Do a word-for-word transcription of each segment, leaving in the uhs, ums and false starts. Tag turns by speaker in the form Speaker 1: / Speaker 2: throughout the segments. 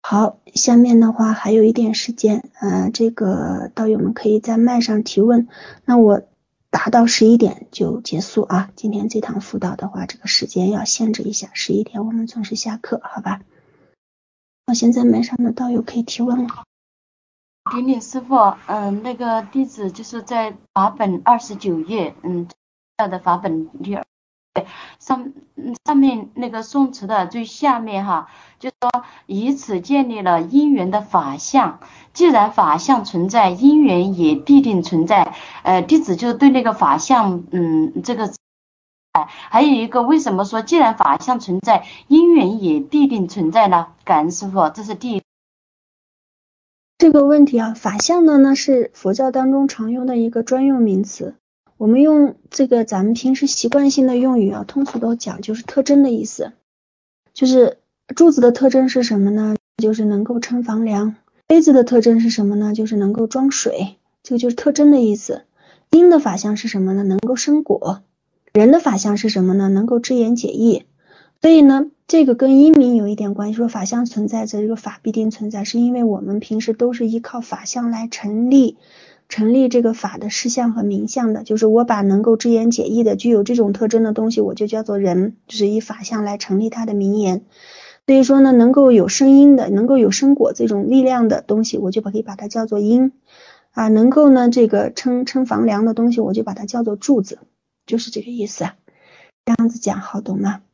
Speaker 1: 好，下面的话还有一点时间，呃，这个道友们可以在麦上提问，那我达到十一点就结束啊。今天这堂辅导的话，这个时间要限制一下，十一点我们准时下课，好吧？我现在麦上的道友可以提问了。
Speaker 2: 顶礼师父，嗯，那个弟子就是在法本二十九页，嗯，的法本第二上上面那个宋词的最下面哈，就说以此建立了因缘的法相，既然法相存在，因缘也必定存在。呃，弟子就对那个法相，嗯，这个。还有一个，为什么说既然法相存在，因缘也必定存在呢？感恩师父，这是第一。
Speaker 1: 这个问题啊，法相呢呢是佛教当中常用的一个专用名词。我们用这个咱们平时习惯性的用语啊，通俗都讲就是特征的意思。就是柱子的特征是什么呢？就是能够撑房梁。杯子的特征是什么呢？就是能够装水。这个就是特征的意思。因的法相是什么呢？能够生果。人的法相是什么呢？能够知言解义。所以呢，这个跟因明有一点关系，说法相存在着，这个法必定存在，是因为我们平时都是依靠法相来成立成立这个法的事相和名相的，就是我把能够知言解义的具有这种特征的东西，我就叫做人，就是以法相来成立它的名言。所以说呢，能够有声音的，能够有生果这种力量的东西，我就可以把它叫做因啊，能够呢这个撑撑房梁的东西，我就把它叫做柱子，就是这个意思啊。这样子讲好懂吗？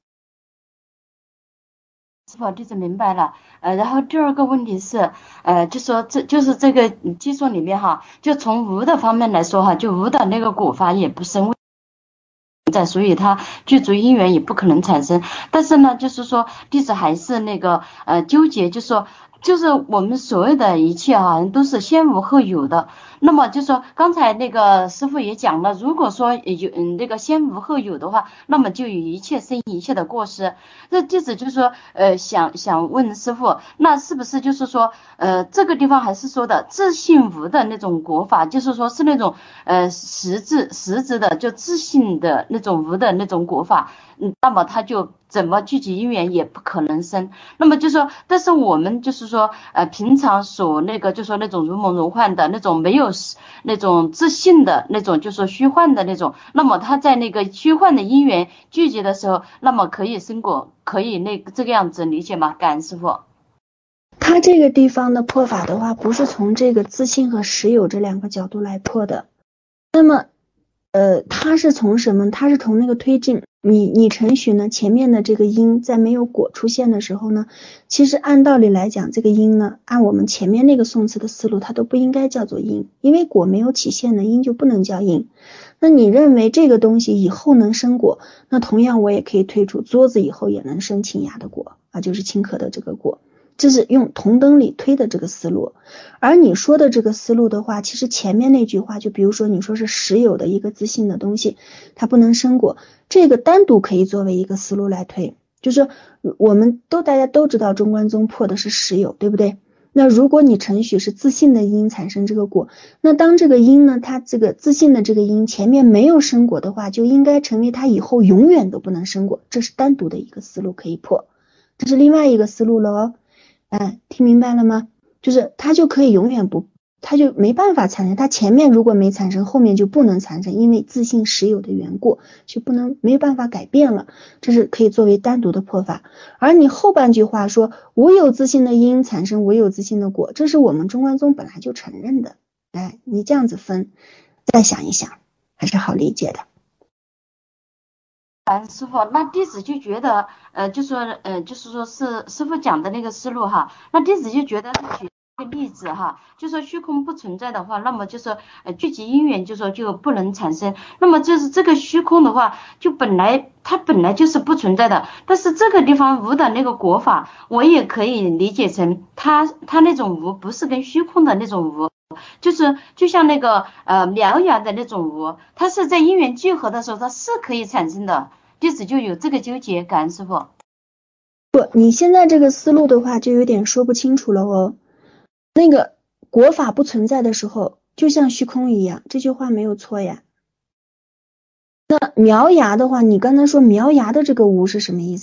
Speaker 2: 师父，弟子明白了。呃，然后第二个问题是，呃，就说这就是这个技术里面哈，就从无的方面来说哈，就无的那个果法也不生在，所以它具足因缘也不可能产生。但是呢，就是说弟子还是那个呃纠结，就是说。就是我们所有的一切啊，都是先无后有的。那么就说刚才那个师父也讲了，如果说有嗯那个先无后有的话，那么就有一切生一切的过失。这弟子就是说呃想想问师父，那是不是就是说呃这个地方还是说的自性无的那种果法，就是说是那种呃实质实质的就自性的那种无的那种果法，嗯，那么它就怎么聚集因缘也不可能生。那么就说，但是我们就是说，呃，平常所那个就说那种如梦如幻的那种没有那种自信的那种，就说虚幻的那种，那么他在那个虚幻的因缘聚集的时候，那么可以生果，可以那个这个样子理解吗？感恩师父。
Speaker 1: 他这个地方的破法的话，不是从这个自信和实有这两个角度来破的。那么，呃，他是从什么？他是从那个推进。你你程序呢，前面的这个因在没有果出现的时候呢，其实按道理来讲，这个因呢，按我们前面那个宋词的思路，它都不应该叫做因，因为果没有起现呢，因就不能叫因。那你认为这个东西以后能生果，那同样我也可以推出桌子以后也能生清雅的果啊，就是清可的这个果。这是用同等理推的这个思路。而你说的这个思路的话，其实前面那句话，就比如说你说是实有的一个自信的东西，它不能生果，这个单独可以作为一个思路来推。就是我们都大家都知道中观宗破的是实有，对不对？那如果你程序是自信的因产生这个果，那当这个因呢，它这个自信的这个因前面没有生果的话，就应该成为它以后永远都不能生果，这是单独的一个思路可以破。这是另外一个思路了哦。哎，听明白了吗？就是它就可以永远不，它就没办法产生，它前面如果没产生，后面就不能产生，因为自性实有的缘故，就不能没有办法改变了，这是可以作为单独的破法。而你后半句话说无有自性的因产生无有自性的果，这是我们中观宗本来就承认的。哎，你这样子分，再想一想，还是好理解的。
Speaker 2: 感恩师傅，那弟子就觉得，呃，就说，呃，就是说是师傅讲的那个思路哈，那弟子就觉得举个例子哈，就说虚空不存在的话，那么就说，呃，聚集因缘就说就不能产生，那么就是这个虚空的话，就本来它本来就是不存在的，但是这个地方无的那个果法，我也可以理解成它它那种无不是跟虚空的那种无。就是就像那个呃獠牙的那种无，它是在因缘聚合的时候，它是可以产生的，弟子就有这个纠结。感恩师父。
Speaker 1: 不，你现在这个思路的话，就有点说不清楚了哦。那个果法不存在的时候，就像虚空一样，这句话没有错呀。那獠牙的话，你刚才说獠牙的这个无是什么意思呢？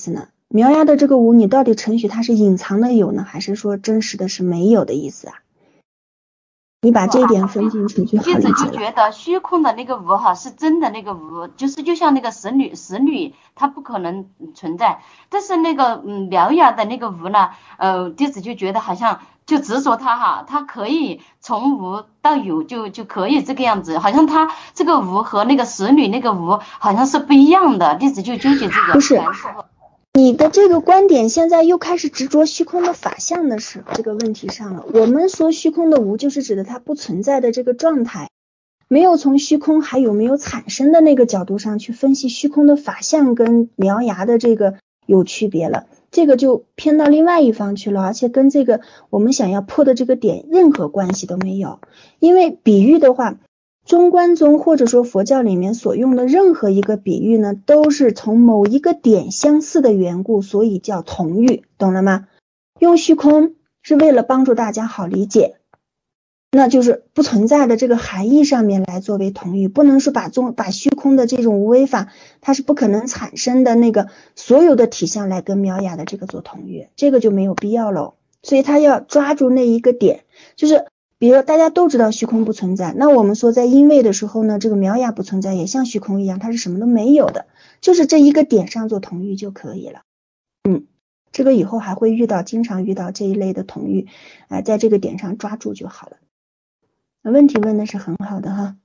Speaker 1: 苗芽的这个无，你到底程序它是隐藏的有呢，还是说真实的是没有的意思啊？你把这一点分清楚就好理解了。
Speaker 2: 弟子就觉得虚空的那个无哈是真的那个无，就是就像那个石女石女它不可能存在，但是那个嗯苗芽的那个无呢，呃弟子就觉得好像就执着它哈，它可以从无到有就就可以这个样子，好像它这个无和那个石女那个无好像是不一样的，弟子就纠结这个。
Speaker 1: 不是。你的这个观点现在又开始执着虚空的法相的是这个问题上了。我们说虚空的无就是指的它不存在的这个状态，没有从虚空还有没有产生的那个角度上去分析虚空的法相跟苗芽的这个有区别了，这个就偏到另外一方去了，而且跟这个我们想要破的这个点任何关系都没有。因为比喻的话，中观宗或者说佛教里面所用的任何一个比喻呢，都是从某一个点相似的缘故，所以叫同喻，懂了吗？用虚空是为了帮助大家好理解，那就是不存在的这个含义上面来作为同喻，不能说把中把虚空的这种无为法，它是不可能产生的那个所有的体相来跟苗芽的这个做同喻，这个就没有必要了。所以他要抓住那一个点，就是比如说大家都知道虚空不存在，那我们说在因位的时候呢，这个苗芽不存在也像虚空一样，它是什么都没有的，就是这一个点上做同喻就可以了。嗯，这个以后还会遇到，经常遇到这一类的同喻，哎、呃，在这个点上抓住就好了。那问题问的是很好的哈。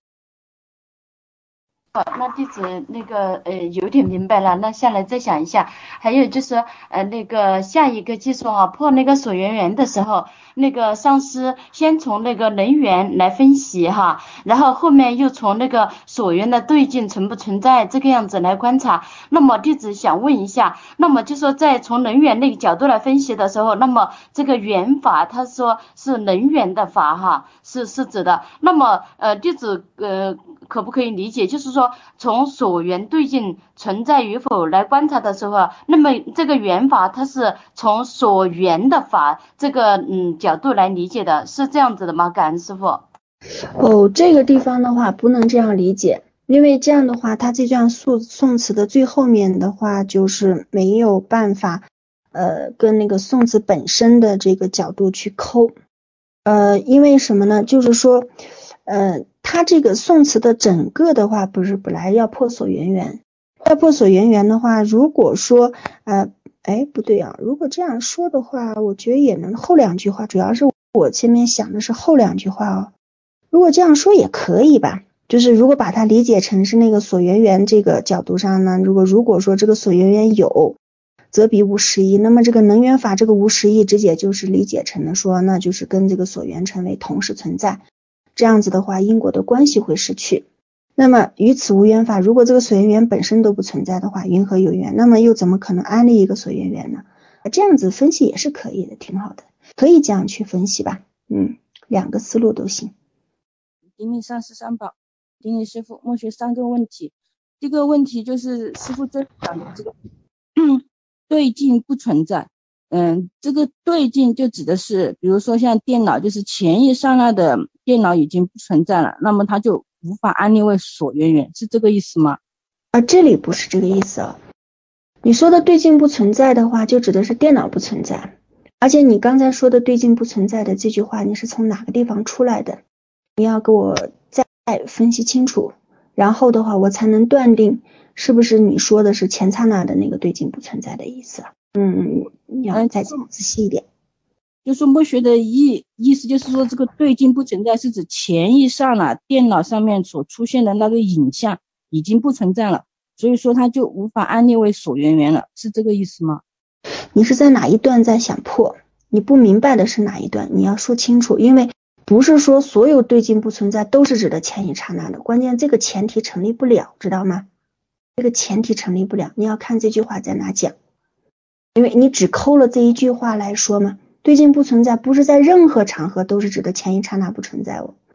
Speaker 2: 那弟子那个呃有点明白了，那下来再想一下，还有就是呃那个下一个技术啊，破那个所缘缘的时候，那个上师先从那个能缘来分析哈，然后后面又从那个所缘的对境存不存在这个样子来观察。那么弟子想问一下，那么就说在从能缘那个角度来分析的时候，那么这个缘法他说是能缘的法哈，是是指的，那么呃弟子呃可不可以理解，就是说从所缘对境存在与否来观察的时候，那么这个缘法它是从所缘的法这个嗯角度来理解的，是这样子的吗？感恩师父。
Speaker 1: 哦，这个地方的话不能这样理解，因为这样的话它这段宋宋词的最后面的话就是没有办法呃跟那个宋词本身的这个角度去抠，呃因为什么呢，就是说呃它这个宋词的整个的话不是本来要破所缘缘，要破所缘缘的话，如果说呃哎不对啊，如果这样说的话，我觉得也能后两句话，主要是我前面想的是后两句话哦。如果这样说也可以吧，就是如果把它理解成是那个所缘缘这个角度上呢，如果如果说这个所缘缘有，则彼无实义，那么这个能缘法这个无实义直接就是理解成了说，那就是跟这个所缘成为同时存在，这样子的话因果的关系会失去。那么于此无缘法，如果这个所缘缘本身都不存在的话，云何有缘？那么又怎么可能安立一个所缘缘呢？这样子分析也是可以的，挺好的，可以这样去分析吧。嗯，两个思路都行。
Speaker 3: 顶礼上师三宝，顶礼师父，默学三个问题。这个问题就是师父最讲的这个对境不存在。嗯，这个对境就指的是，比如说像电脑，就是前一刹那的电脑已经不存在了，那么它就无法安立为所缘缘，是这个意思吗？
Speaker 1: 啊，这里不是这个意思啊。你说的对境不存在的话，就指的是电脑不存在。而且你刚才说的对境不存在的这句话，你是从哪个地方出来的？你要给我再分析清楚，然后的话我才能断定是不是你说的是前刹那的那个对境不存在的意思。嗯，你要再讲仔细一点。
Speaker 3: 就说默学的意意思就是说，这个对境不存在是指前一刹那电脑上面所出现的那个影像已经不存在了，所以说它就无法安立为所缘缘了，是这个意思吗？
Speaker 1: 你是在哪一段在想破？你不明白的是哪一段？你要说清楚，因为不是说所有对境不存在都是指的前一刹那的，关键这个前提成立不了，知道吗？这个前提成立不了，你要看这句话在哪讲，因为你只抠了这一句话来说嘛，对境不存在不是在任何场合都是指的前一刹那不存在哦。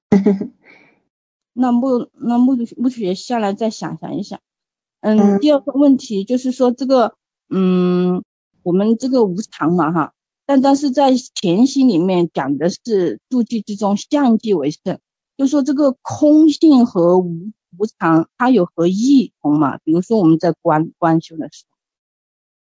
Speaker 3: 那默那默默学下来再想想一想。嗯，第二个问题就是说这个嗯我们这个无常嘛哈，但但是在前心里面讲的是住寂之中相寂为胜，就说这个空性和无无常它有何异同嘛？比如说我们在观观修的时候。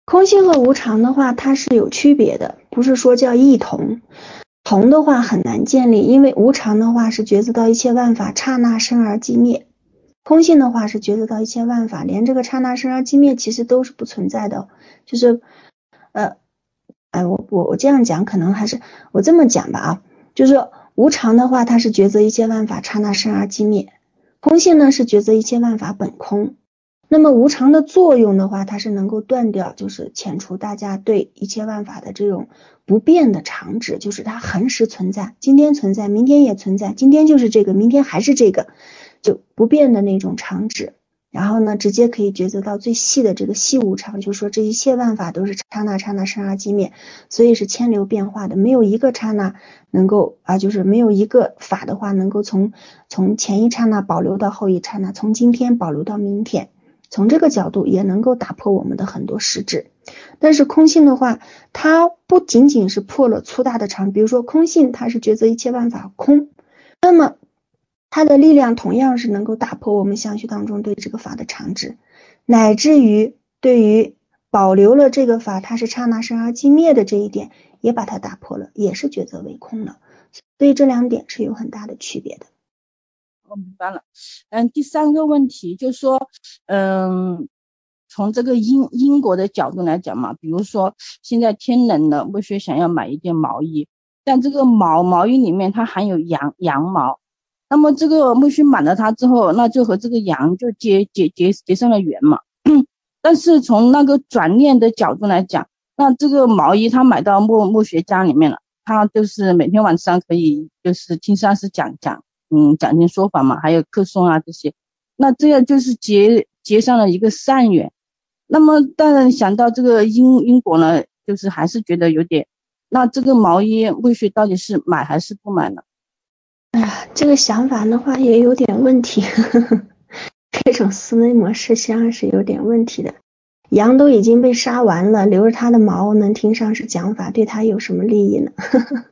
Speaker 1: 空性和无常的话，它是有区别的，不是说叫异同。同的话很难建立，因为无常的话是觉知到一切万法刹那生而即灭，空性的话是觉知到一切万法连这个刹那生而即灭其实都是不存在的，就是呃哎我我我这样讲可能还是我这么讲吧啊，就是无常的话它是觉知一切万法刹那生而即灭，空性呢是觉知一切万法本空。那么无常的作用的话，它是能够断掉，就是遣除大家对一切万法的这种不变的常执，就是它恒时存在，今天存在，明天也存在，今天就是这个，明天还是这个，就不变的那种常执。然后呢，直接可以觉知到最细的这个细无常，就是说这一切万法都是刹那刹那生而即灭，所以是千流变化的，没有一个刹那能够啊，就是没有一个法的话能够从从前一刹那保留到后一刹那，从今天保留到明天。从这个角度也能够打破我们的很多实质。但是空性的话，它不仅仅是破了粗大的常，比如说空性它是觉知一切万法空，那么它的力量同样是能够打破我们相续当中对这个法的常执，乃至于对于保留了这个法它是刹那生而即灭的这一点也把它打破了，也是觉知为空了。所以这两点是有很大的区别的。
Speaker 3: 我明白了。嗯，第三个问题就是说，嗯，从这个因因果的角度来讲嘛，比如说现在天冷了，木须想要买一件毛衣，但这个毛毛衣里面它含有羊羊毛，那么这个木须买了它之后，那就和这个羊就结结结结上了缘嘛。但是从那个转念的角度来讲，那这个毛衣他买到木木须家里面了，他就是每天晚上可以就是听上师讲讲。嗯，讲经说法嘛，还有课诵啊这些，那这样就是结结上了一个善缘。那么当然想到这个因因果呢，就是还是觉得有点，那这个毛衣未须到底是买还是不买呢？
Speaker 1: 哎呀，这个想法的话也有点问题，呵呵，这种思维模式实际上是有点问题的。羊都已经被杀完了，留着它的毛能听上师讲法，对它有什么利益呢？呵呵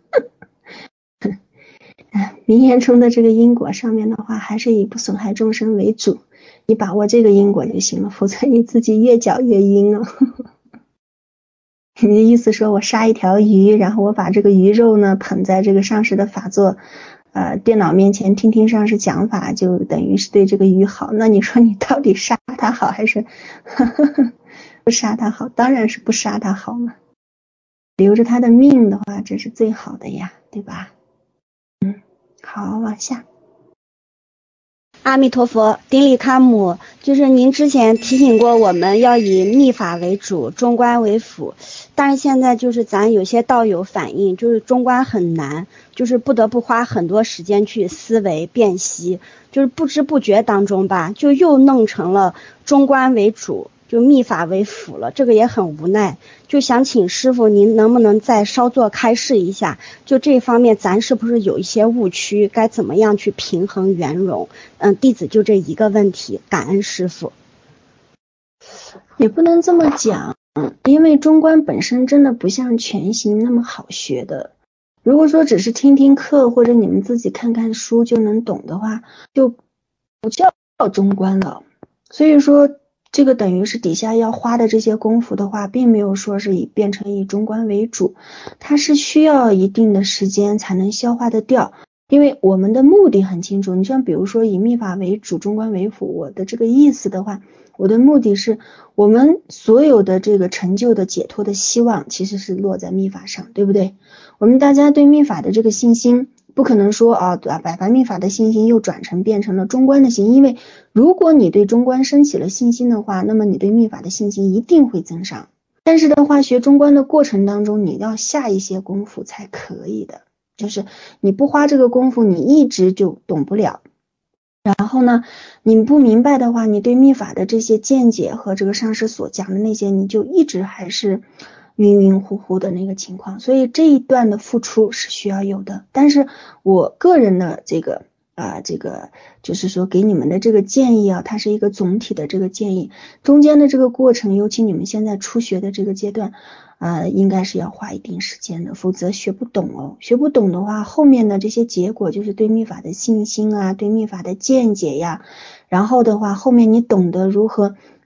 Speaker 1: 名言中的这个因果上面的话，还是以不损害众生为主，你把握这个因果就行了，否则你自己越搅越阴哦。你的意思说我杀一条鱼，然后我把这个鱼肉呢捧在这个上师的法座呃电脑面前听听上师讲法，就等于是对这个鱼好，那你说你到底杀它好还是呵呵不杀它好？当然是不杀它好嘛，留着它的命的话，这是最好的呀，对吧？好，往下。
Speaker 4: 阿弥陀佛，顶礼堪母，就是您之前提醒过我们要以密法为主，中观为辅，但是现在就是咱有些道友反映，就是中观很难，就是不得不花很多时间去思维辨析，就是不知不觉当中吧，就又弄成了中观为主，就密法为辅了，这个也很无奈，就想请师父您能不能再稍作开示一下，就这方面咱是不是有一些误区，该怎么样去平衡圆融？嗯，弟子就这一个问题，感恩师父。
Speaker 1: 也不能这么讲，因为中观本身真的不像全行那么好学的，如果说只是听听课或者你们自己看看书就能懂的话，就不叫中观了。所以说这个等于是底下要花的这些功夫的话，并没有说是以变成以中观为主，它是需要一定的时间才能消化得掉。因为我们的目的很清楚，你像比如说以密法为主，中观为辅，我的这个意思的话，我的目的是我们所有的这个成就的解脱的希望其实是落在密法上，对不对？我们大家对密法的这个信心不可能说啊，百法密法的信心又转成变成了中观的信心，因为如果你对中观升起了信心的话，那么你对密法的信心一定会增上。但是的话，学中观的过程当中，你要下一些功夫才可以的，就是你不花这个功夫，你一直就懂不了。然后呢，你不明白的话，你对密法的这些见解和这个上师所讲的那些，你就一直还是晕晕乎乎的那个情况，所以这一段的付出是需要有的。但是我个人的这个啊、呃，这个就是说给你们的这个建议啊，它是一个总体的这个建议，中间的这个过程，尤其你们现在初学的这个阶段呃，应该是要花一定时间的，否则学不懂哦。学不懂的话，后面的这些结果就是对密法的信心啊，对密法的见解呀，然后的话，后面你懂得如何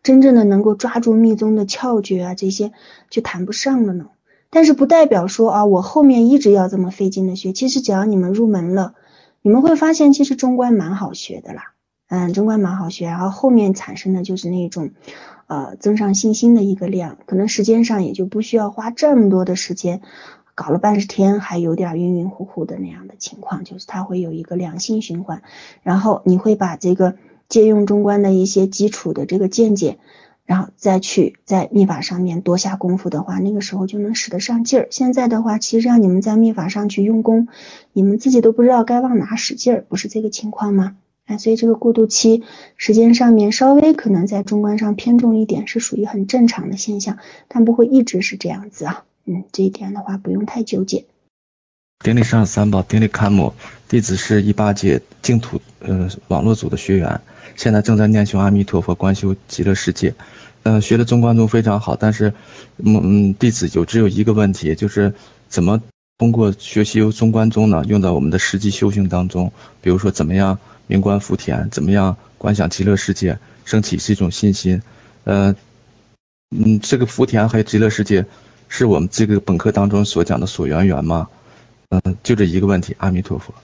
Speaker 1: 真正的能够抓住密宗的窍诀啊，这些就谈不上了呢。但是不代表说啊，我后面一直要这么费劲的学，其实只要你们入门了，你们会发现其实中观蛮好学的啦，嗯，中观蛮好学，然后后面产生的就是那种呃增上信心的一个量，可能时间上也就不需要花这么多的时间，搞了半十天还有点晕晕乎乎的那样的情况，就是它会有一个良性循环，然后你会把这个借用中观的一些基础的这个见解，然后再去在密法上面多下功夫的话，那个时候就能使得上劲儿。现在的话，其实让你们在密法上去用功，你们自己都不知道该往哪使劲儿，不是这个情况吗？哎，所以这个过渡期时间上面稍微可能在中观上偏重一点，是属于很正常的现象，但不会一直是这样子啊。嗯，这一点的话不用太纠结。
Speaker 5: 顶礼上三宝，顶礼堪姆，弟子是一八届净土呃网络组的学员，现在正在念修阿弥陀佛，观修极乐世界。嗯、呃，学的中观宗非常好，但是嗯，弟子有只有一个问题，就是怎么通过学习中观宗呢，用到我们的实际修行当中，比如说怎么样明观福田，怎么样观想极乐世界，升起是一种信心。呃，嗯，这个福田还有极乐世界是我们这个本课当中所讲的所缘缘吗？嗯，就这一个问题，阿弥陀佛。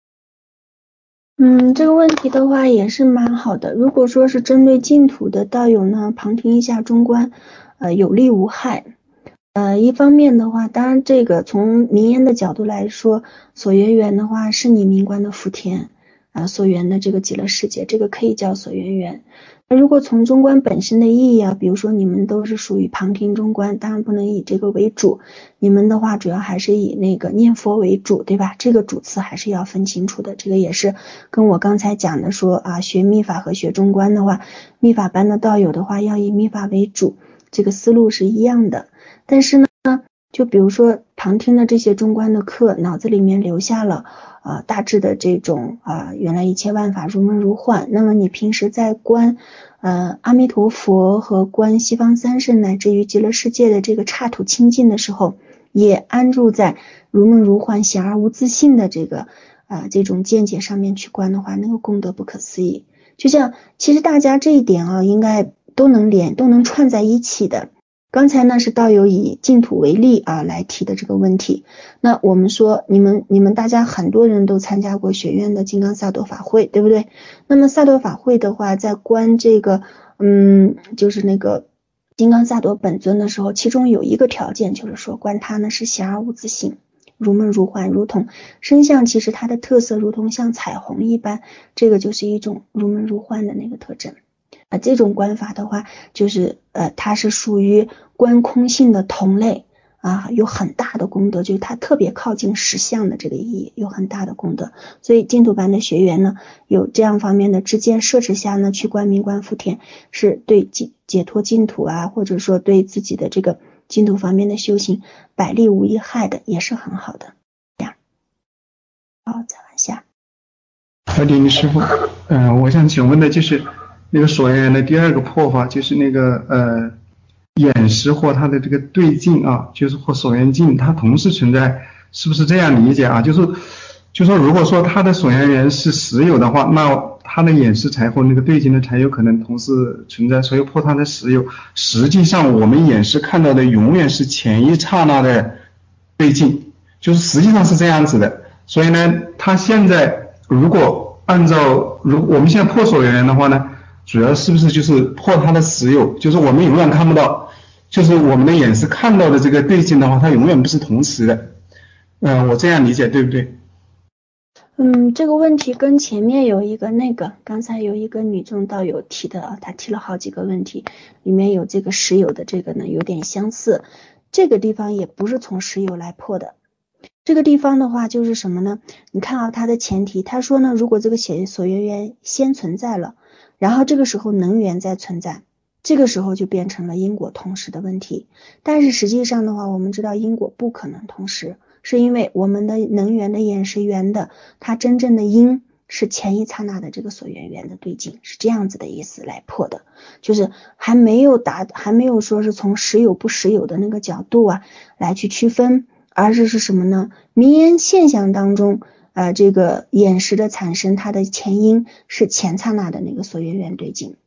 Speaker 1: 嗯，这个问题的话也是蛮好的。如果说是针对净土的道友呢，旁听一下中观，呃，有利无害。呃，一方面的话，当然这个从名言的角度来说，所缘缘的话是你明观的福田啊、呃，所缘的这个极乐世界，这个可以叫所缘缘。那如果从中观本身的意义啊，比如说你们都是属于旁听中观，当然不能以这个为主，你们的话主要还是以那个念佛为主，对吧？这个主次还是要分清楚的。这个也是跟我刚才讲的说啊，学密法和学中观的话，密法班的道友的话要以密法为主，这个思路是一样的。但是呢，就比如说旁听的这些中观的课，脑子里面留下了呃大致的这种啊、呃、原来一切万法如梦如幻，那么你平时在观呃阿弥陀佛和观西方三圣乃至于极乐世界的这个刹土清净的时候，也安住在如梦如幻显而无自性的这个啊、呃、这种见解上面去观的话，那个功德不可思议。就像其实大家这一点啊应该都能连都能串在一起的。刚才呢是道友以净土为例啊来提的这个问题。那我们说你们你们大家很多人都参加过学院的金刚萨埵法会，对不对？那么萨埵法会的话，在观这个嗯就是那个金刚萨埵本尊的时候，其中有一个条件就是说观它呢是显而无自性，如梦如幻，如同身相，其实它的特色如同像彩虹一般，这个就是一种如梦如幻的那个特征。啊，这种观法的话，就是呃，它是属于观空性的同类啊，有很大的功德，就是它特别靠近实相的这个意义，有很大的功德。所以净土班的学员呢，有这样方面的知见摄持下呢，去观明观福田，是对解解脱净土啊，或者说对自己的这个净土方面的修行百利无一害的，也是很好的。这样，好，再往下。
Speaker 6: 好的，师父，嗯、呃，我想请问的就是那个所缘缘的第二个破法，就是那个呃眼识或它的这个对境啊，就是或所缘境，它同时存在，是不是这样理解啊？就是就说如果说它的所缘缘是实有的话，那它的眼识才或那个对境呢才有可能同时存在，所以破它的实有。实际上我们眼识看到的永远是前一刹那的对境，就是实际上是这样子的。所以呢，它现在如果按照如我们现在破所缘缘的话呢，主要是不是就是破它的实有，就是我们永远看不到，就是我们的眼识看到的这个对境的话，它永远不是同时的。嗯、呃，我这样理解对不对？
Speaker 1: 嗯，这个问题跟前面有一个那个，刚才有一个女众道友提的啊，她提了好几个问题，里面有这个实有的这个呢有点相似，这个地方也不是从实有来破的。这个地方的话就是什么呢？你看啊，它的前提，他说呢，如果这个所缘缘先存在了，然后这个时候能缘再存在，这个时候就变成了因果同时的问题。但是实际上的话，我们知道因果不可能同时，是因为我们的能缘的眼识缘的，它真正的因是前一刹那的这个所缘缘的对境，是这样子的意思来破的，就是还没有达，还没有说是从实有不实有的那个角度啊来去区分，而是是什么呢？名言现象当中呃，这个眼识的产生，它的前因是前刹那的那个所缘缘对境。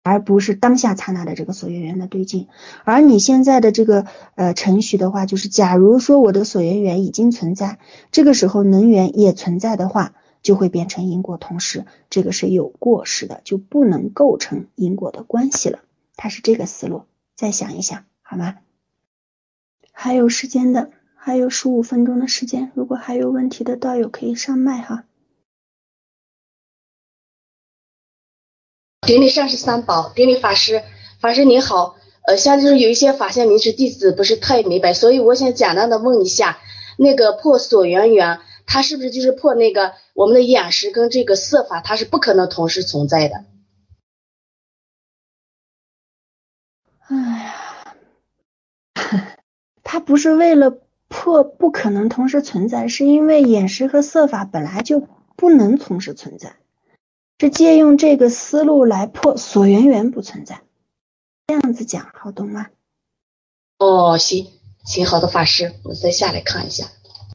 Speaker 1: 而不是当下刹那的这个所缘缘的对境。而你现在的这个呃程序的话，就是假如说我的所缘缘已经存在，这个时候能缘也存在的话，就会变成因果同时，这个是有过失的，就不能构成因果的关系了。它是这个思路，再想一想好吗？还有时间的，还有十五分钟的时间，如果还有问题的道友可以上麦哈。
Speaker 7: 顶礼上师三宝，顶礼法师，法师您好，呃，像就是有一些法相临时弟子不是太明白，所以我想简单的问一下，那个破所缘缘，它是不是就是破那个我们的眼识跟这个色法，它是不可能同时存在的？
Speaker 1: 哎呀，它不是为了破不可能同时存在，是因为眼识和色法本来就不能同时存在。是借用这个思路来破所缘缘不存在，这样子讲好懂吗？
Speaker 7: 哦，行行，好的法师，我再下来看一下。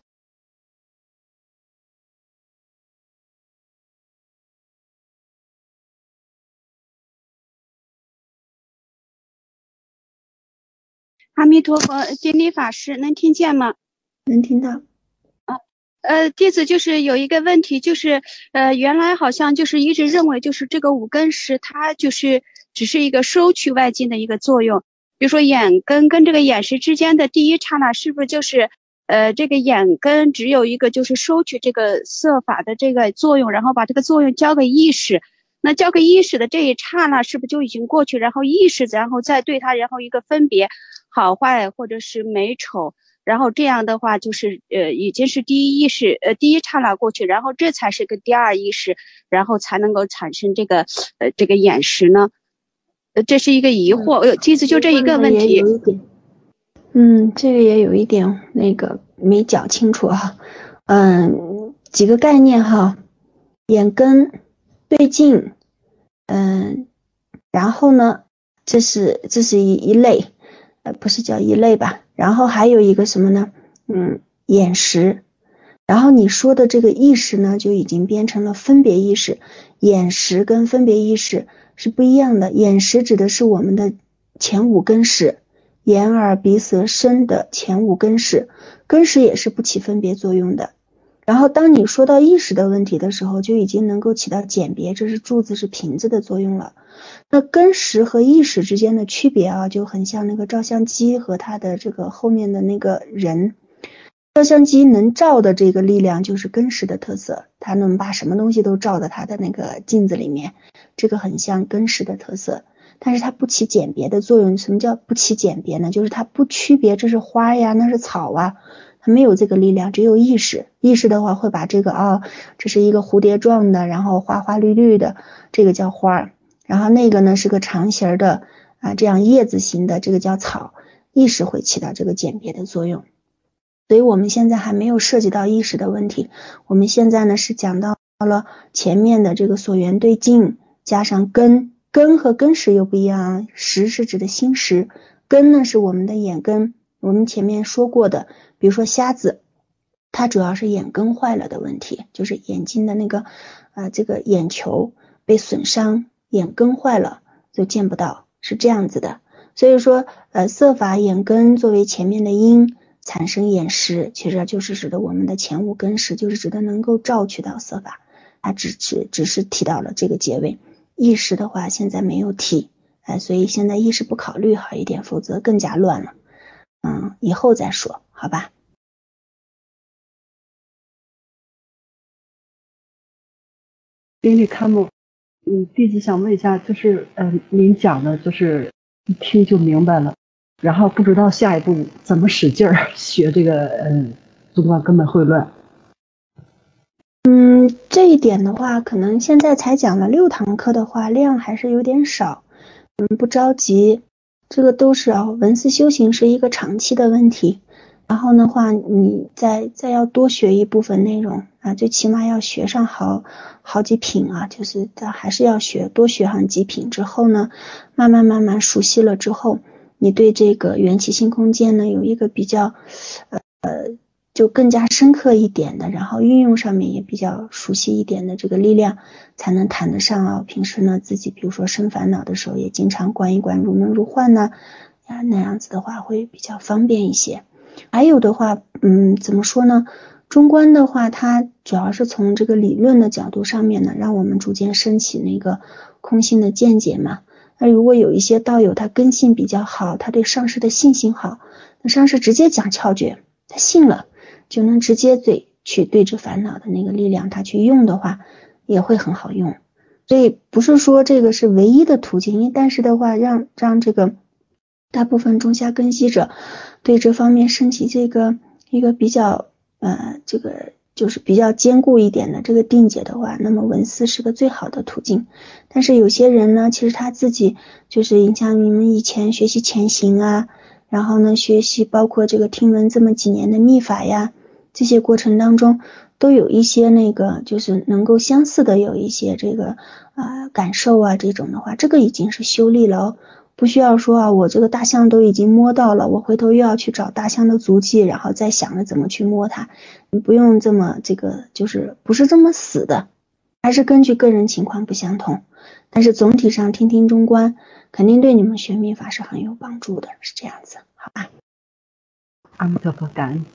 Speaker 8: 阿弥陀佛，顶礼法师，能听见吗？
Speaker 1: 能听到。
Speaker 8: 呃，弟子就是有一个问题，就是呃，原来好像就是一直认为就是这个五根识它就是只是一个收取外境的一个作用，比如说眼根跟这个眼识之间的第一刹那，是不是就是呃这个眼根只有一个就是收取这个色法的这个作用，然后把这个作用交给意识，那交给意识的这一刹那是不是就已经过去，然后意识然后再对它然后一个分别好坏或者是美丑。然后这样的话就是呃已经是第一意识呃第一刹那过去，然后这才是个第二意识，然后才能够产生这个呃这个眼识呢？呃这是一个疑惑，呃弟子就这一个问题。
Speaker 1: 嗯，这个也有一点那个没讲清楚哈。嗯，几个概念哈，眼根对境，嗯，然后呢，这是这是一一类，呃不是叫一类吧？然后还有一个什么呢？嗯，眼识。然后你说的这个意识呢，就已经变成了分别意识。眼识跟分别意识是不一样的。眼识指的是我们的前五根识，眼耳鼻舌身的前五根识，根识也是不起分别作用的。然后当你说到意识的问题的时候，就已经能够起到鉴别，这是柱子是瓶子的作用了。那根识和意识之间的区别啊，就很像那个照相机和它的这个后面的那个人。照相机能照的这个力量就是根识的特色，它能把什么东西都照在它的那个镜子里面，这个很像根识的特色。但是它不起鉴别的作用。什么叫不起鉴别呢？就是它不区别这是花呀，那是草啊，它没有这个力量，只有意识。意识的话会把这个啊，这是一个蝴蝶状的，然后花花绿绿的，这个叫花。然后那个呢是个长形的啊，这样叶子型的，这个叫草。意识会起到这个鉴别的作用。所以我们现在还没有涉及到意识的问题，我们现在呢是讲到了前面的这个所缘对境加上根，根和根识又不一样，识是指的心识，根呢是我们的眼根。我们前面说过的，比如说瞎子，它主要是眼根坏了的问题，就是眼睛的那个呃这个眼球被损伤，眼根坏了就见不到，是这样子的。所以说呃色法眼根作为前面的因产生眼识，其实就是指的我们的前五根识，就是指的能够照取到色法，它只只只是提到了这个结尾。意识的话现在没有提，哎，所以现在意识不考虑好一点，否则更加乱了。嗯，以后再说，好吧？
Speaker 9: 顶礼堪木，嗯，弟子想问一下，就是嗯、呃，您讲的就是一听就明白了。然后不知道下一步怎么使劲儿学这个嗯中观根本会乱。
Speaker 1: 嗯，这一点的话，可能现在才讲了六堂课的话，量还是有点少。嗯，不着急，这个都是啊，文思修行是一个长期的问题。然后的话，你再再要多学一部分内容啊，最起码要学上好好几品啊，就是还是要学多学上几品之后呢，慢慢慢慢熟悉了之后。你对这个缘起性空间呢有一个比较呃就更加深刻一点的，然后运用上面也比较熟悉一点的这个力量才能谈得上啊。平时呢自己比如说生烦恼的时候也经常观一观如梦如幻呢，啊那样子的话会比较方便一些。还有的话嗯怎么说呢，中观的话它主要是从这个理论的角度上面呢，让我们逐渐升起那个空性的见解嘛。那如果有一些道友他根性比较好，他对上师的信心好，那上师直接讲窍诀，他信了就能直接对去对治烦恼的那个力量他去用的话也会很好用。所以不是说这个是唯一的途径，但是的话让让这个大部分中下根系者对这方面升起这个一个比较呃这个就是比较坚固一点的这个定解的话，那么闻思是个最好的途径。但是有些人呢，其实他自己就是影响你们以前学习前行啊，然后呢学习包括这个听闻这么几年的密法呀，这些过程当中都有一些那个就是能够相似的有一些这个啊、呃、感受啊，这种的话这个已经是修力了哦。不需要说啊，我这个大象都已经摸到了，我回头又要去找大象的足迹，然后再想着怎么去摸它。你不用这么这个，就是不是这么死的，还是根据个人情况不相同。但是总体上听听中观，肯定对你们学密法是很有帮助的，是这样子，好吧？
Speaker 9: 阿弥陀佛，感恩。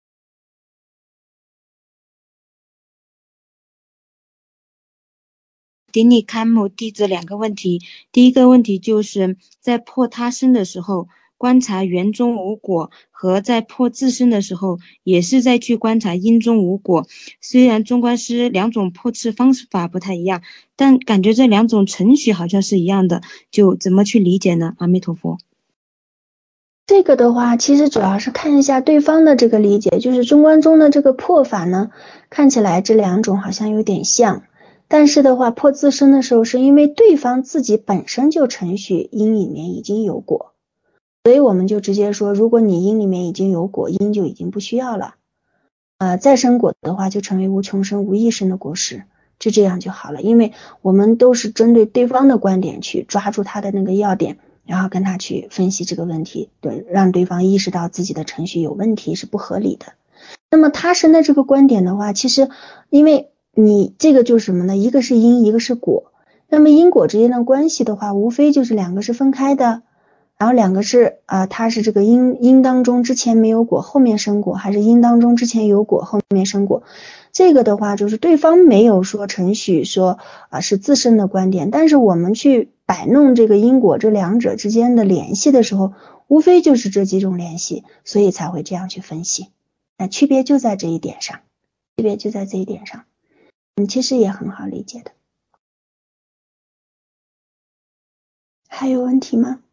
Speaker 3: 顶礼堪木弟子两个问题，第一个问题就是在破他身的时候观察缘中无果，和在破自身的时候也是在去观察因中无果。虽然中观师两种破斥方法不太一样，但感觉这两种程序好像是一样的，就怎么去理解呢？阿弥陀佛。
Speaker 1: 这个的话其实主要是看一下对方的这个理解，就是中观中的这个破法呢，看起来这两种好像有点像，但是的话破自身的时候是因为对方自己本身就程序因里面已经有果，所以我们就直接说如果你因里面已经有果，因就已经不需要了，呃，再生果的话就成为无穷生无异生的果实，就这样就好了。因为我们都是针对对方的观点去抓住他的那个要点，然后跟他去分析这个问题，对，让对方意识到自己的程序有问题是不合理的。那么他生的这个观点的话，其实因为你这个就是什么呢？一个是因，一个是果。那么因果之间的关系的话，无非就是两个是分开的，然后两个是啊、呃，它是这个因因当中之前没有果，后面生果，还是因当中之前有果，后面生果。这个的话就是对方没有说程序说啊、呃、是自身的观点，但是我们去摆弄这个因果这两者之间的联系的时候，无非就是这几种联系，所以才会这样去分析。那区别就在这一点上，区别就在这一点上。嗯，其实也很好理解的。还有问题吗？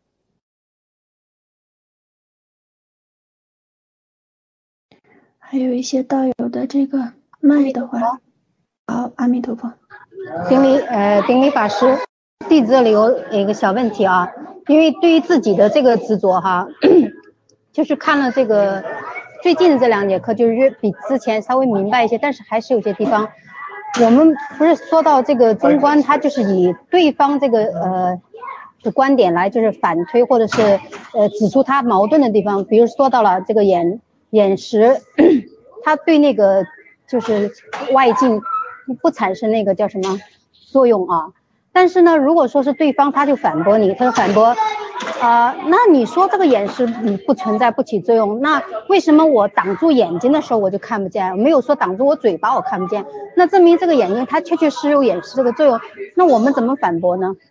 Speaker 1: 还有一些道友的这个麦的话，好，阿弥陀佛。
Speaker 10: 顶礼呃，顶礼法师，弟子这里有一个小问题啊，因为对于自己的这个执着哈，就是看了这个最近的这两节课，就是比之前稍微明白一些，但是还是有些地方。我们不是说到这个中观，它就是以对方这个呃的观点来就是反推或者是呃指出他矛盾的地方，比如说到了这个眼眼识，它对那个就是外境不产生那个叫什么作用啊。但是呢，如果说是对方他就反驳你，他就反驳啊、呃，那你说这个眼识不存在不起作用，那为什么我挡住眼睛的时候我就看不见，没有说挡住我嘴巴我看不见，那证明这个眼睛它确确实有眼识这个作用，那我们怎么反驳呢？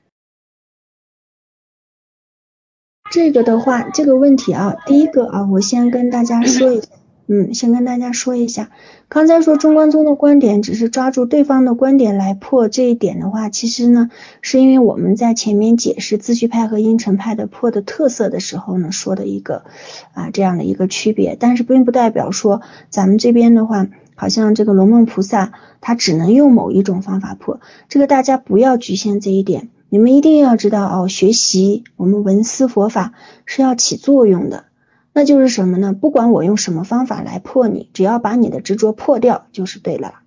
Speaker 1: 这个的话，这个问题啊，第一个啊，我先跟大家说一下，嗯，先跟大家说一下，刚才说中观宗的观点只是抓住对方的观点来破这一点的话，其实呢，是因为我们在前面解释自序派和阴沉派的破的特色的时候呢，说的一个啊这样的一个区别，但是并不代表说咱们这边的话，好像这个龙梦菩萨他只能用某一种方法破，这个大家不要局限这一点。你们一定要知道哦，学习我们闻思佛法是要起作用的，那就是什么呢？不管我用什么方法来破你，只要把你的执着破掉就是对了。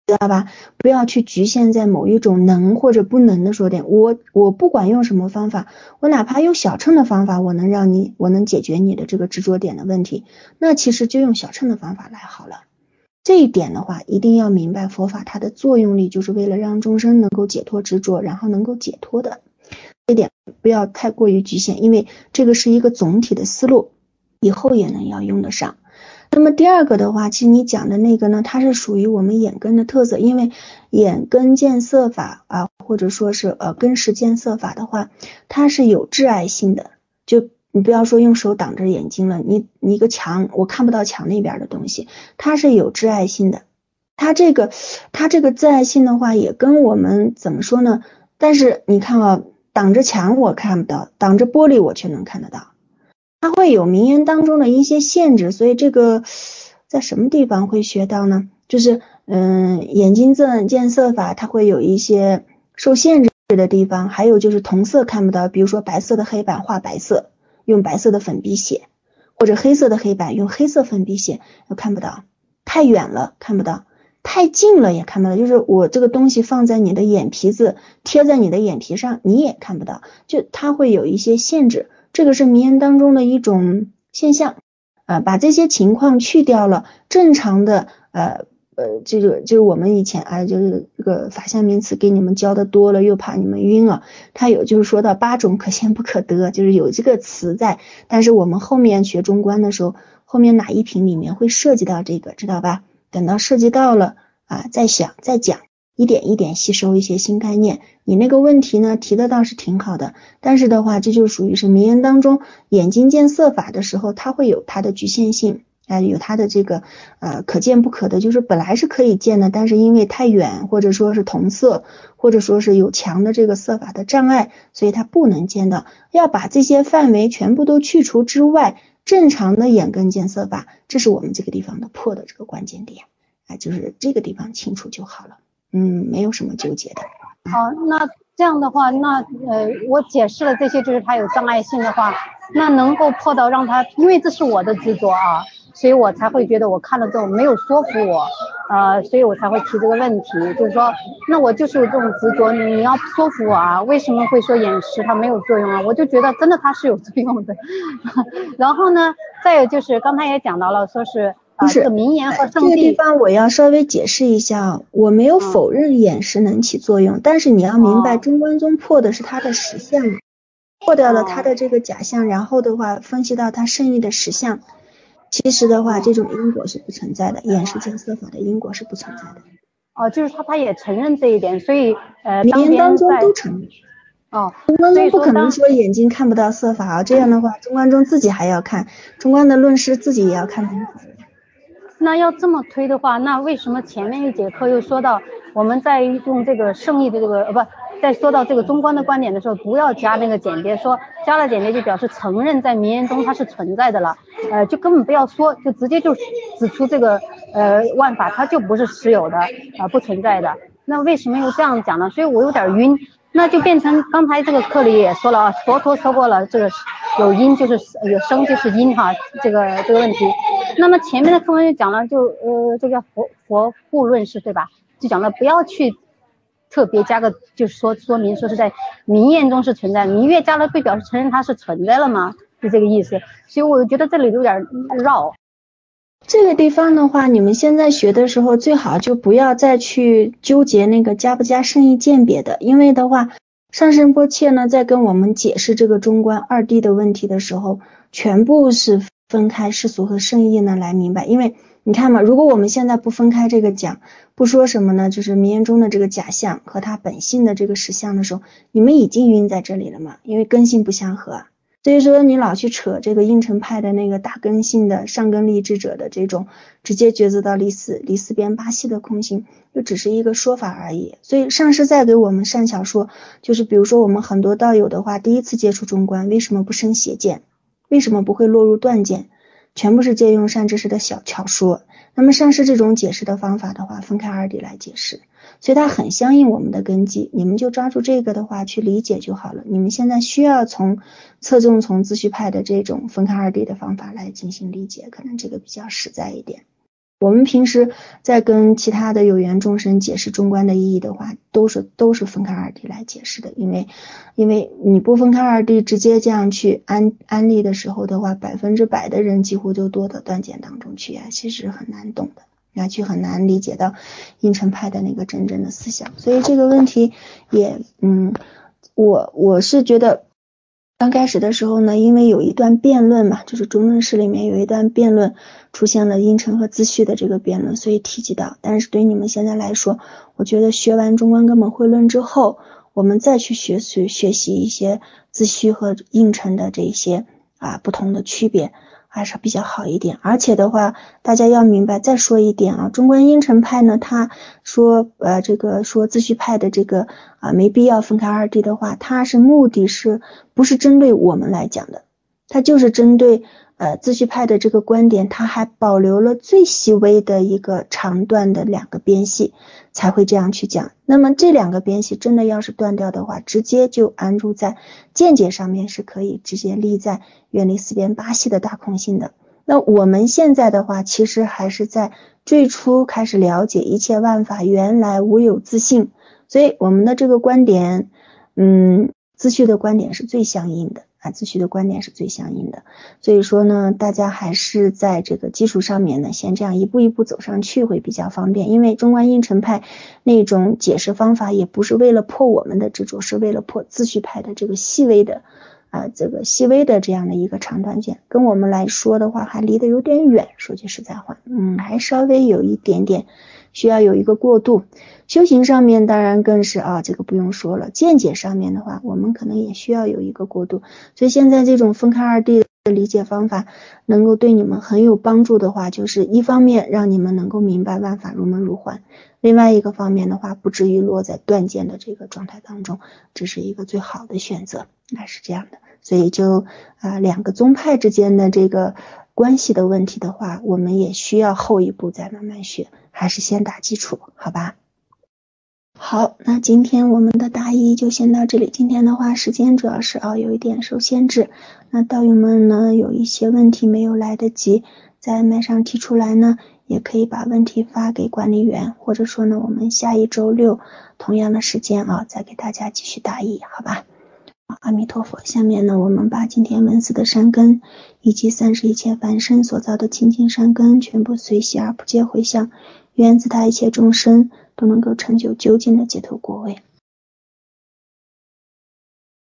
Speaker 1: 知道吧？不要去局限在某一种能或者不能的说点。我我不管用什么方法，我哪怕用小乘的方法，我能让你我能解决你的这个执着点的问题，那其实就用小乘的方法来好了。这一点的话，一定要明白佛法它的作用力就是为了让众生能够解脱执着，然后能够解脱的。这点不要太过于局限，因为这个是一个总体的思路，以后也能要用得上。那么第二个的话，其实你讲的那个呢，它是属于我们眼根的特色，因为眼根见色法啊，或者说是呃根识见色法的话，它是有挚爱性的。就你不要说用手挡着眼睛了，你你一个墙我看不到墙那边的东西，它是有挚爱性的。它这个它这个挚爱性的话，也跟我们怎么说呢？但是你看啊，挡着墙我看不到，挡着玻璃我却能看得到。它会有名言当中的一些限制，所以这个在什么地方会学到呢？就是嗯，眼睛见色法它会有一些受限制的地方，还有就是同色看不到，比如说白色的黑板画白色，用白色的粉笔写，或者黑色的黑板用黑色粉笔写，又看不到。太远了看不到，太近了也看不到，就是我这个东西放在你的眼皮子，贴在你的眼皮上，你也看不到，就它会有一些限制。这个是名言当中的一种现象，呃，把这些情况去掉了，正常的呃呃，这个就是我们以前啊，就是这个法相名词给你们教的多了，又怕你们晕了。它有就是说到八种可现不可得，就是有这个词在，但是我们后面学中观的时候，后面哪一品里面会涉及到这个，知道吧？等到涉及到了啊，再想再讲。一点一点吸收一些新概念，你那个问题呢提的倒是挺好的，但是的话这就属于是名言当中眼睛见色法的时候，它会有它的局限性，啊、呃，有它的这个呃可见不可的，就是本来是可以见的，但是因为太远，或者说是同色，或者说是有强的这个色法的障碍，所以它不能见到。要把这些范围全部都去除之外，正常的眼根见色法，这是我们这个地方的破的这个关键点，啊、呃，就是这个地方清楚就好了。嗯，没有什么纠结的。
Speaker 10: 好，那这样的话，那呃，我解释了这些，就是它有障碍性的话，那能够破到让它，因为这是我的执着啊，所以我才会觉得我看了之后没有说服我，呃，所以我才会提这个问题，就是说，那我就是有这种执着，你要说服我啊，为什么会说眼识它没有作用啊？我就觉得真的它是有作用的。然后呢，再有就是刚才也讲到了，说是。
Speaker 1: 不是、
Speaker 10: 啊、这个名言和圣
Speaker 1: 地，这个地方我要稍微解释一下啊，我没有否认眼识能起作用，嗯、但是你要明白，中观中破的是它的实相，破掉了它的这个假象，然后的话分析到它圣意的实相，其实的话这种因果是不存在的，眼识见色法的因果是不存在的。
Speaker 10: 哦，就是他他也承认这一点，所以呃，
Speaker 1: 名言当中都承认。
Speaker 10: 哦，
Speaker 1: 中观中不可能说眼睛看不到色法啊，这样的话中观中自己还要看，中观的论师自己也要看懂。
Speaker 10: 那要这么推的话，那为什么前面一节课又说到我们在用这个圣意的这个呃不，在说到这个中观的观点的时候，不要加那个简别，说加了简别就表示承认在名言中它是存在的了，呃，就根本不要说，就直接就指出这个呃万法它就不是实有的啊、呃，不存在的。那为什么又这样讲呢？所以我有点晕。那就变成刚才这个课里也说了啊，佛陀说过了，这个有因就是有生就是因哈，这个这个问题。那么前面的课文就讲了，就呃这个佛佛护论是对吧？就讲了不要去特别加个，就是说说明说是在名言中是存在，你越加了不表示承认它是存在了吗？是这个意思。所以我觉得这里有点绕。
Speaker 1: 这个地方的话，你们现在学的时候最好就不要再去纠结那个加不加圣意鉴别的，因为的话上圣波切呢在跟我们解释这个中观二谛的问题的时候，全部是分开世俗和圣意呢来明白。因为你看嘛，如果我们现在不分开这个讲，不说什么呢，就是名言中的这个假象和它本性的这个实相的时候，你们已经晕在这里了嘛，因为根性不相合啊。所以说你老去扯这个应成派的那个大根性的上根立志者的这种直接抉择到离四离四边八系的空性，就只是一个说法而已。所以上师在给我们善巧说，就是比如说我们很多道友的话，第一次接触中观，为什么不生邪见，为什么不会落入断见，全部是借用善知识的小巧说。那么上师这种解释的方法的话，分开二谛来解释，所以它很相应我们的根基，你们就抓住这个的话去理解就好了。你们现在需要从侧重从自序派的这种分开二谛的方法来进行理解，可能这个比较实在一点。 我们平时在跟其他的有缘众生解释中观的意义的话，都是都是分开二谛来解释的，因为因为你不分开二谛，直接这样去安安利的时候的话，百分之百的人几乎就堕到断见当中去啊，其实很难懂的，啊，去很难理解到阴沉派的那个真正的思想，所以这个问题也嗯，我我是觉得。刚开始的时候呢，因为有一段辩论嘛，就是中论释里面有一段辩论出现了阴沉和自序的这个辩论，所以提及到。但是对你们现在来说，我觉得学完中观根本慧论之后，我们再去学习学习一些自序和阴沉的这些啊不同的区别，还是比较好一点。而且的话，大家要明白，再说一点啊，中观阴沉派呢，他说呃这个说自序派的这个啊没必要分开二谛的话，他是目的是不是针对我们来讲的，他就是针对呃自序派的这个观点，他还保留了最细微的一个长段的两个边系才会这样去讲。那么这两个边系真的要是断掉的话，直接就安住在见解上面，是可以直接立在远离四边八系的大空性的。那我们现在的话，其实还是在最初开始了解一切万法原来无有自性，所以我们的这个观点嗯自序的观点是最相应的啊，自序的观点是最相应的。所以说呢，大家还是在这个基础上面呢，先这样一步一步走上去会比较方便。因为中观阴沉派那种解释方法也不是为了破我们的执着，是为了破自序派的这个细微的啊，这个细微的这样的一个长短见，跟我们来说的话还离得有点远，说句实在话，嗯，还稍微有一点点需要有一个过渡。修行上面当然更是啊，这个不用说了。见解上面的话，我们可能也需要有一个过渡。所以现在这种分开二谛的理解方法能够对你们很有帮助的话，就是一方面让你们能够明白万法如梦如幻，另外一个方面的话，不至于落在断见的这个状态当中，这是一个最好的选择，那是这样的。所以就啊两个宗派之间的这个关系的问题的话，我们也需要后一步再慢慢学，还是先打基础，好吧？好，那今天我们的答疑就先到这里。今天的话时间主要是啊有一点受限制，那道友们呢有一些问题没有来得及在麦上提出来呢，也可以把问题发给管理员，或者说呢我们下一周六同样的时间啊再给大家继续答疑，好吧？阿弥陀佛。下面呢我们把今天文字的善根以及三世一切凡身所造的清净善根全部随喜而不竭回向，愿自他一切众生都能够成就究竟的解脱果位。